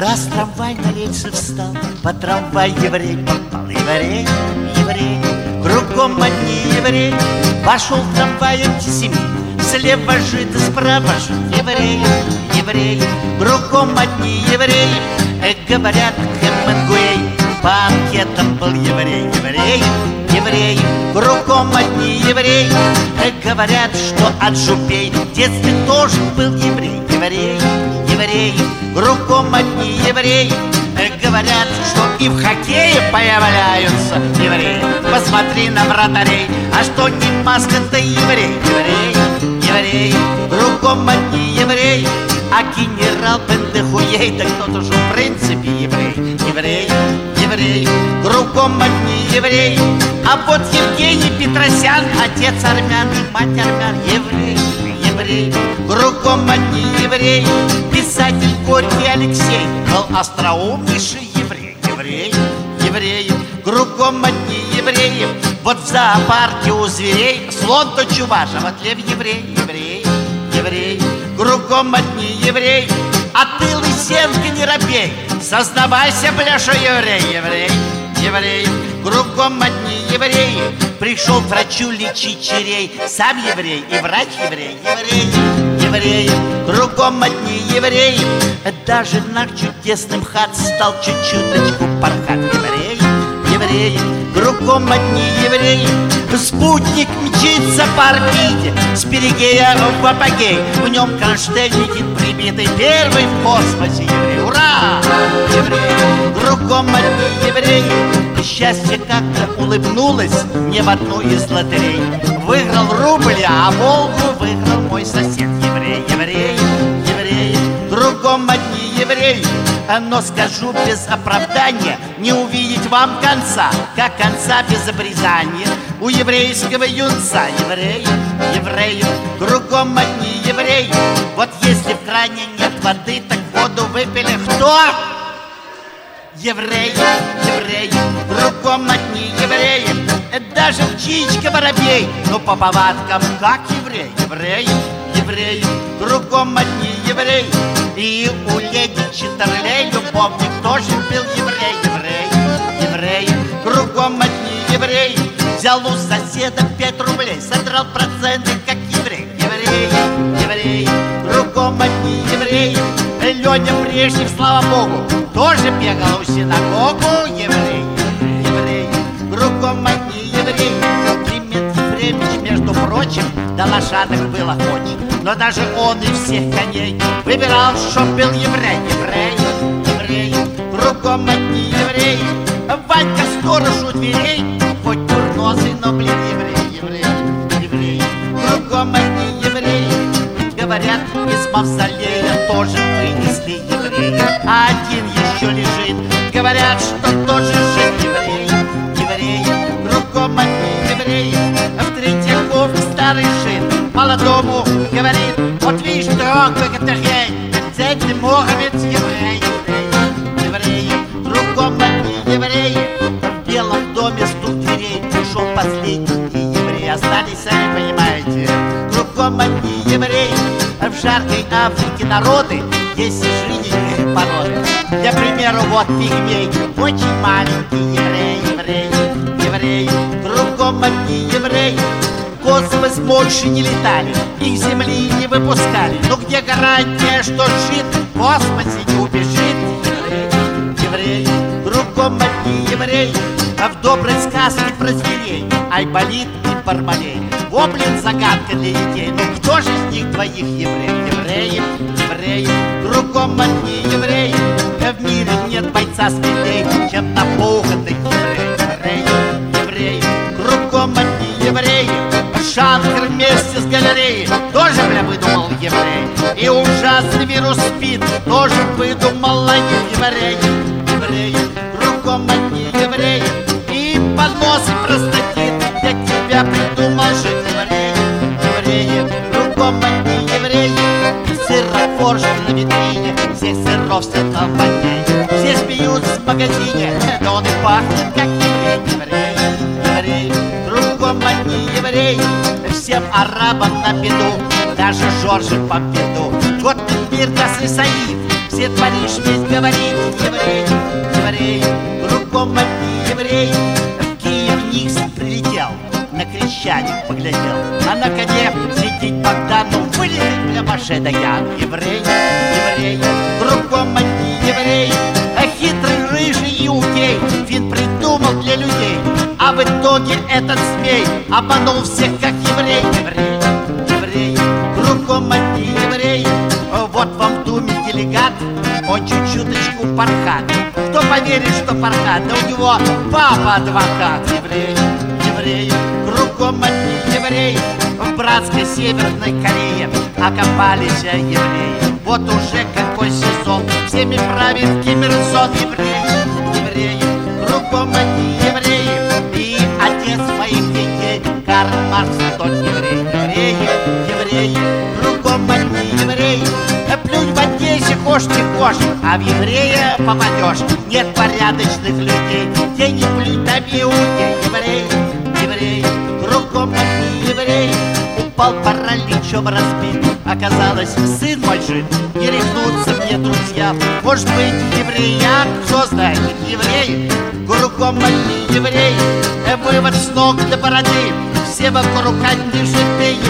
Раз трамвай на рельсы встал, по трамвай еврей попал. Еврей, еврей, кругом одни евреи. Пошел в трамвай антисемит, слева жид и справа жид. Еврей, еврей, кругом одни евреи. Говорят, Хемингуэй по анкетам был еврей. Еврей, еврей, кругом одни евреи. Говорят, что от жупей в детстве тоже был еврей. Еврей, еврей, кругом одни евреи. Говорят, что и в хоккее появляются евреи. Посмотри на вратарей, а что не маска-то еврей. Еврей, еврей, кругом одни евреи. А генерал Бендехуей, да кто-то же в принципе еврей. Еврей, еврей, кругом одни евреи. А вот Евгений Петросян, отец армян и мать армян. Еврей, еврей, кругом одни евреи. Писатель Горький Алексей был остроумнейший еврей. Еврей, еврей, кругом одни евреи. Вот в зоопарке у зверей слон то чуваш, а вот лев еврей. Еврей, еврей, кругом одни евреи. А ты, Лысенко, не робей, сознавайся, бля, что еврей. Еврей, еврей, кругом одни евреи. Пришел к врачу лечить черей, сам еврей и врач еврей. Еврей, еврей, кругом одни евреи. Даже наш чудесным хат стал чуть-чуточку пархат. Еврей, еврей, кругом одни евреи. Спутник мчится по орбите с перигея в апогей. В нем кронштейн прибитый, первый в космосе еврей. Ура! Еврей, кругом одни евреи. Счастье как-то улыбнулось мне в одну из лотерей. Выиграл рубль, а Волгу выиграл мой сосед. Еврей, еврей, еврей, кругом одни евреи. Но скажу без оправдания, не увидеть вам конца, как конца без обрезания у еврейского юнца. Еврей, еврей, кругом одни евреи. Вот если в кране нет воды, так воду выпили кто? Евреи, евреи, кругом одни евреи. Даже птичка воробей, но по повадкам как еврей. Евреи, евреи, кругом одни евреи. И у леди Читерлей любовник тоже был еврей. Еврей, еврей, кругом одни евреи. Взял у соседа 5 рублей, содрал проценты как еврей. Еврей, еврей, кругом одни евреи. Леня Брежнев, слава богу, тоже бегал в синагогу. Еврей, еврей, кругом одни евреи. Климент Ефремович, между прочим, до лошадок был охоч, но даже он из всех коней выбирал, чтоб был еврей. Еврей, еврей, кругом одни евреи. Ванька сторож у дверей, хоть курносый, но, блин, еврей. Еврей, еврей, кругом одни евреи. Говорят, из мавзолея тоже вынесли еврея, а один еще лежит. Говорят, что тоже жив. Еврей, еврей, кругом одни евреи. В Третьяковке старый жид молодому говорит: вот видишь, друг, это гей, ты Мохаммед еврей. Евреи, кругом одни евреи. В Белом доме стук дверей, пришел последний еврей. Остались, сами понимаете, кругом одни евреи. В жаркой Африке народы есть и жиденькие породы. Для примера, вот пигмей, очень маленький еврей. Еврей, еврей, кругом одни евреи. В космос больше не летали, их с земли не выпускали. Но где гарантия, что жид в космосе не убежит? Еврей, еврей, кругом одни евреи. А в доброй сказке про зверей Айболит и Бармалей. Воблин, загадка для детей. Ну кто же из них двоих еврей? Евреи, евреи, кругом одни евреи. В мире нет бойца смелей, чем напуганный еврей. Евреи, евреи, кругом одни евреи. Шанкер вместе с галереей тоже, бля, выдумал еврей. И ужасный вирус СПИД тоже выдумал еврей. Евреи, кругом одни евреи. И поносы простатит для тебя придумал же еврей. Евреи, кругом одни евреи. Сырофорж на витрине, всех сыров все там воняет. Все смеются в магазине, но он и пахнет как еврей. Еврей, еврей, кругом одни евреи. Всем арабам на беду, даже Жоржу Помпиду. Вот мир даст и Саид, Сосед Париж весь говорит: еврей, еврей, кругом одни евреи. В Киев Никс прилетел, на Крещатик поглядел, а на коне сидит Богдан, ну вылезет для Маше Даян. Еврей, еврей, кругом одни евреи. А хитрый рыжий иудей финт придумал для людей, а в итоге этот змей обманул всех, как еврей. Еврей, еврей, кругом одни евреи. Вот вам в Думе делегат, он чуть-чуточку пархат. Кто поверит, что пархат? Да у него папа адвокат. Еврей, еврей, кругом одни евреи. В братской Северной Корее окопались евреи. Вот уже какой сезон, всеми правит Ким Ир Сен. Евреи, евреи, кругом одни евреи. И отец моих детей Карл Маркс тот еврей. Евреи, евреи, кругом одни евреи. Плюнь в Одессе, хошь не хошь, а в еврея попадешь. Нет порядочных людей, где не плюнь, там иудей. Еврей, еврей, кругом одни евреи. Упал параличом разбит, оказалось, сын мой жив. Не рехнутся мне друзья, может быть, еврея, кто знает, евреи, кругом одни евреи. Вывод с ног до бороды, все вокруг одни живые.